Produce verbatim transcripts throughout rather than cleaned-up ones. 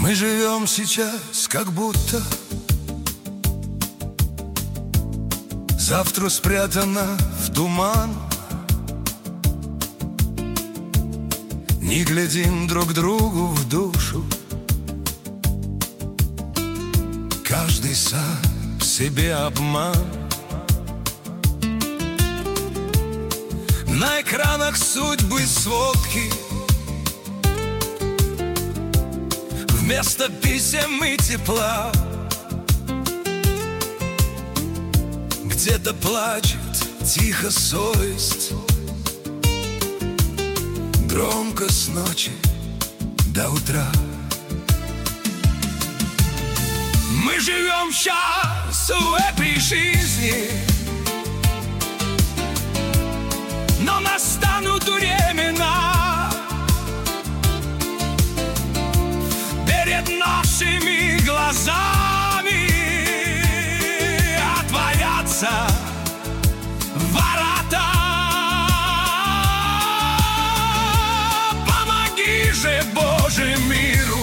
Мы живем сейчас, как будто завтра спрятано в туман. Не глядим друг другу в душу, каждый сам себе обман. На экранах судьбы сводки, вместо писем и тепла. Где-то плачет тихо совесть, громко с ночи до утра. Мы живем сейчас в этой жизни, но настанут времена перед нашими глазами отворятся ворота. Помоги же, Боже, миру,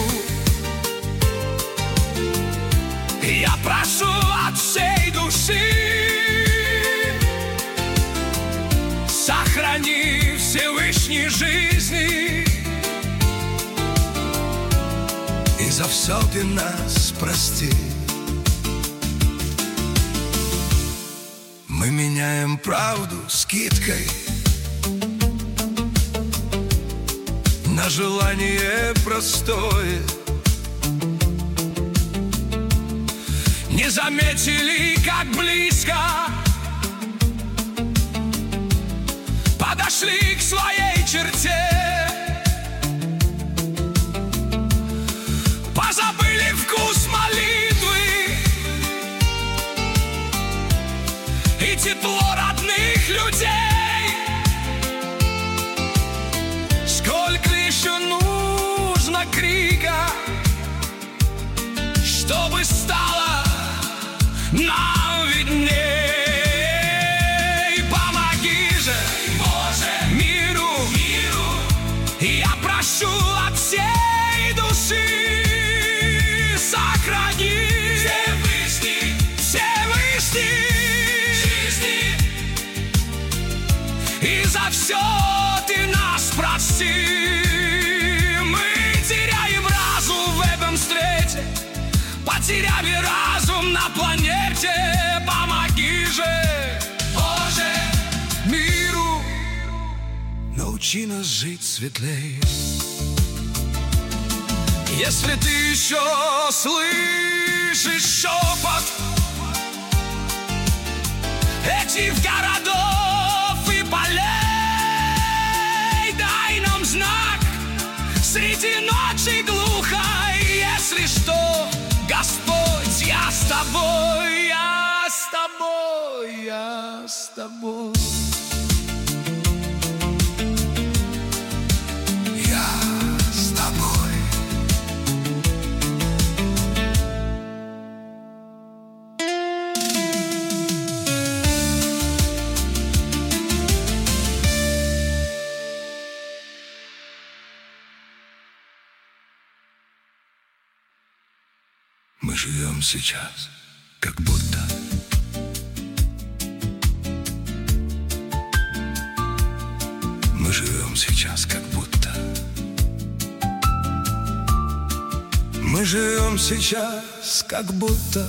я прошу от всей души. Сохрани Всевышний жизни, и за все ты нас прости. Мы меняем правду скидкой на желание простое. Не заметили, как близко подошли к своей черте. Позабыли вкус молитвы и тепло родных людей. Сколько еще нужно крика, чтобы стало нам видней. Помоги же, Боже, миру, миру, я прошу от всей души. Сохрани Всевышний, Всевышний жизни, и за все ты нас прости. Мы теряем разум в этом свете, потеряли разум на планете. Помоги же, Боже, миру, научи нас жить светлее. Если ты еще слышишь шепот этих городов и полей, дай нам знак среди ночи глухой. Если что, Господь, я с тобой, я с тобой, я с тобой. Я с тобой. Мы живем сейчас, как будто Мы живем сейчас, как будто Мы живем сейчас, как будто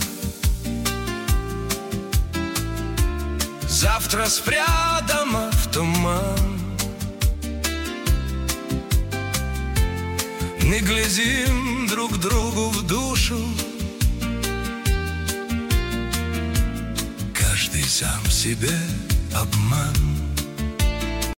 завтра спрятано в туман. Не глядим друг другу в душу, каждый сам себе обман.